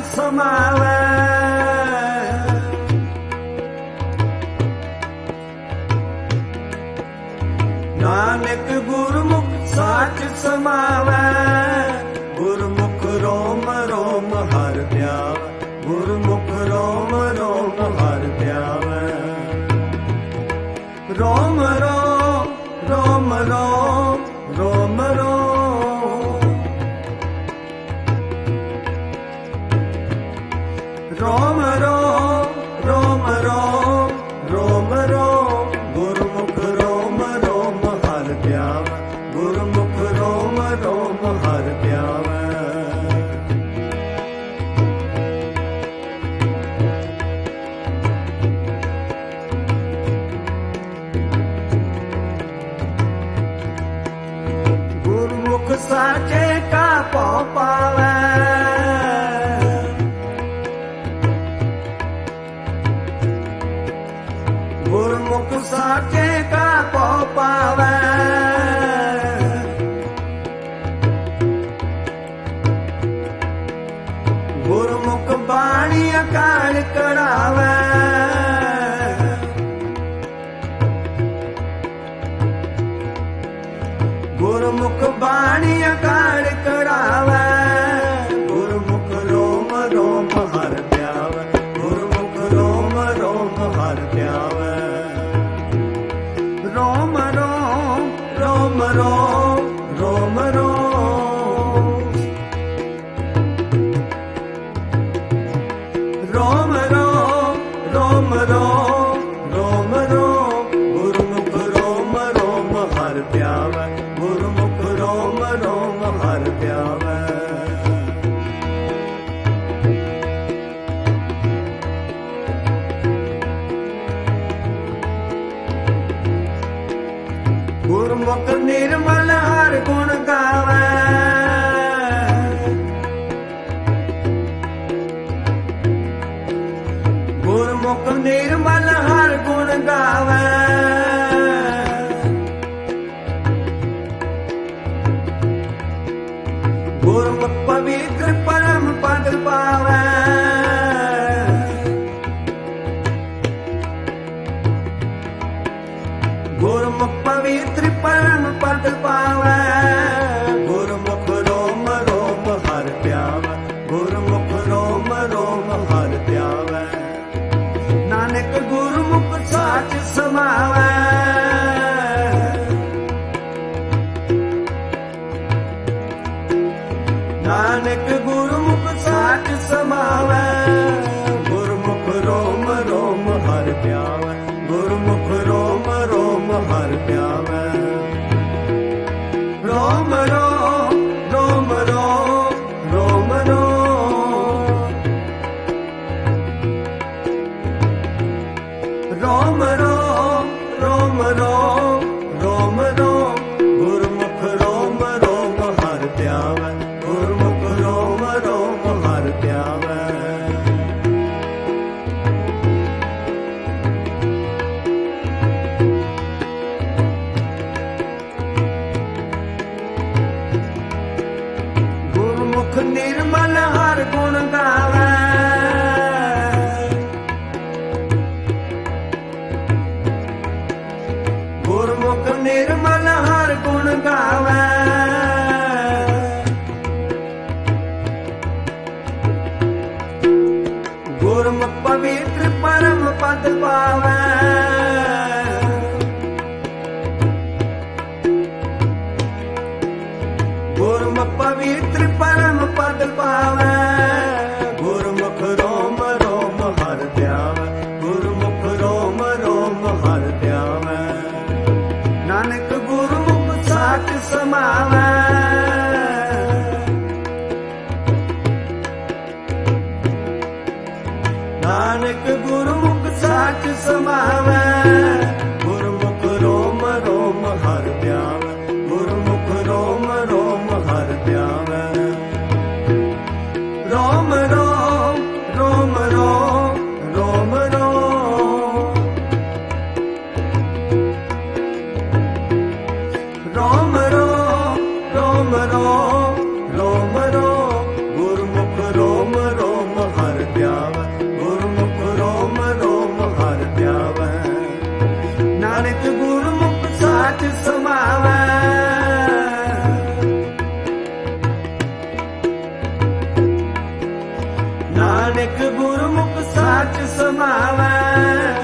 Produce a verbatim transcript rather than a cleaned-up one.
समावै। नानक गुरमुख साच समावै। गुरमुख रोम रोम हर ध्यावै। गुरमुख रोम रोम हर ध्यावै। रोम रोम रोम रोम रोम रोम रोम रोम रोम रोम रोम रोम गुरमुख रोम रोम हर ध्यावै। गुरमुख रोम रोम हर ध्यावै। गुरमुख साचे का पाँव पावै। गुरमुख साचे का पाँव पावै। गुरमुख बाणी अकाल करावै। गुरमुख बाणी अकाल करावै। गुरमुख रोम रोम हर ध्यावै। गुरमुख रोम रोम हर ध्यावै। रोम रोम रोम रोम रोम रोम रोम रोम रोम रोम रोम रोम गुरमुख रोम रोम हर ध्यावै। गुरमुख रोम रोम हर ध्यावै। गुरमुख निर्मल हर गुण गावै। गुरमुख निर्मल हर गुण गावै। गुरमुख पवित्र परम पद पावै। गुरमुख पवित्र परम पद पावै। गुरमुख रोम रोम हर ध्यावै। गुरमुख रोम रोम हर ध्यावै। नानक गुरमुख साच समावै। नानक गुरमुख साच समावै। गुरमुख रोम रोम हर ध्यावै। गुरमुख रोम रोम हर ध्यावै। रोम रोम रोम रोम रोम रोम रोम रोम रोम रोम रोम रोम गुरमुख रोम रोम हर ध्यावै। गुरमुख रोम रोम हर ध्यावै। गुरमुख निर्मल हर गुण गावै। गुरमुख निर्मल हर गुण गावै। गुरमुख पवित्र परम पद पावै। गुरमुख पवित्र परम पद पावै। गुरमुख रोम रोम हर ध्यावै। गुरमुख रोम रोम हर ध्यावै। नानक गुरमुख साच समावै। नानक गुरमुख साच समावै। गुरमुख रोम रोम हर ध्यावै। गुरमुख रोम रोम हर ध्यावै। रोम रोम रोम रोम रोम रोम रोम रोम रोम रोम रोम रोम गुरमुख रोम रोम ਨਾਨਕ ਗੁਰਮੁਖ ਸਾਚ ਸਮਾਵੈ।